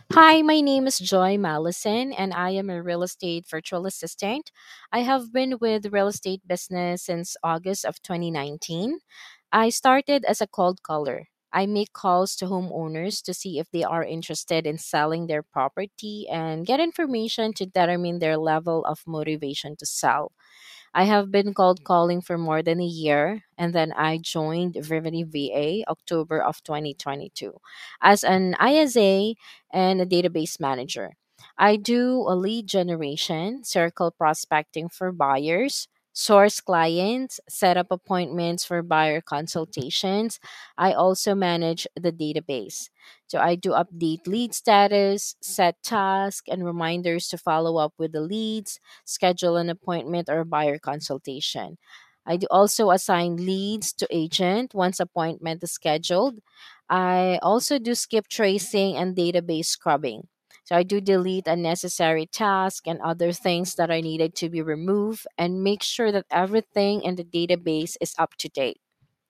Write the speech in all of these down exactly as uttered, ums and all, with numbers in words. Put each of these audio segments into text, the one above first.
Hi, my name is Joy Malison, and I am a real estate virtual assistant. I have been with real estate business since August of twenty nineteen. I started as a cold caller. I make calls to homeowners to see if they are interested in selling their property and get information to determine their level of motivation to sell. I have been cold calling for more than a year, and then I joined Vivity V A October of twenty twenty-two as an I S A and a database manager. I do a lead generation, circle prospecting for buyers, source clients, set up appointments for buyer consultations. I also manage the database. So I do update lead status, set tasks and reminders to follow up with the leads, schedule an appointment or buyer consultation. I do also assign leads to agent once appointment is scheduled. I also do skip tracing and database scrubbing. So I do delete unnecessary tasks and other things that are needed to be removed and make sure that everything in the database is up to date.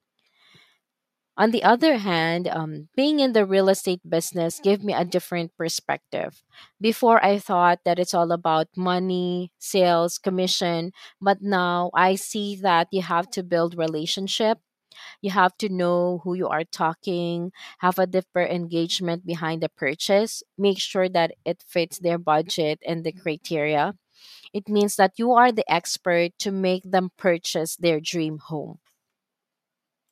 On the other hand, um, being in the real estate business gave me a different perspective. Before, I thought that it's all about money, sales, commission, but now I see that you have to build relationship. You have to know who you are talking, have a deeper engagement behind the purchase, make sure that it fits their budget and the criteria. It means that you are the expert to make them purchase their dream home.